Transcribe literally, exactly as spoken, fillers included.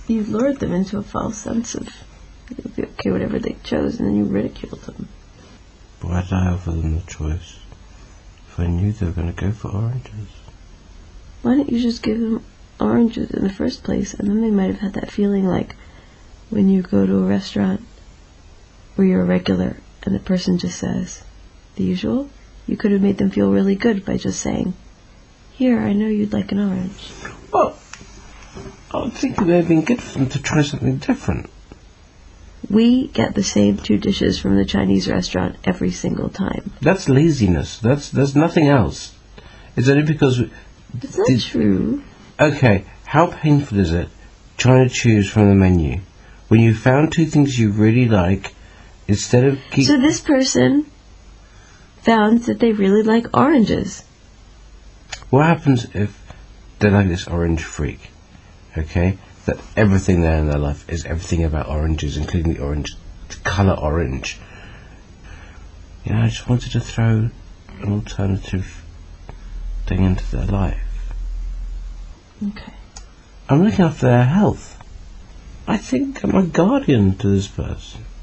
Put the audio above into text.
you lured them into a false sense of it would be okay whatever they chose, and then you ridiculed them. But why did I offer them the choice if I knew they were going to go for oranges? Why didn't you just give them oranges in the first place, and then they might have had that feeling like when you go to a restaurant where you're a regular and the person just says the usual. You could have made them feel really good by just saying, here, I know you'd like an orange. Well, I would think it would have been good for them to try something different. We get the same two dishes from the Chinese restaurant every single time. That's laziness. That's There's nothing else. It's only because... It's not did, true. Okay, how painful is it trying to choose from the menu when you found two things you really like instead of... Keep so this person found that they really like oranges. What happens if they're like this orange freak, okay? That everything there in their life is everything about oranges, including the orange, the colour orange. You know, I just wanted to throw an alternative thing into their life. Okay. I'm looking after their health. I think I'm a guardian to this person.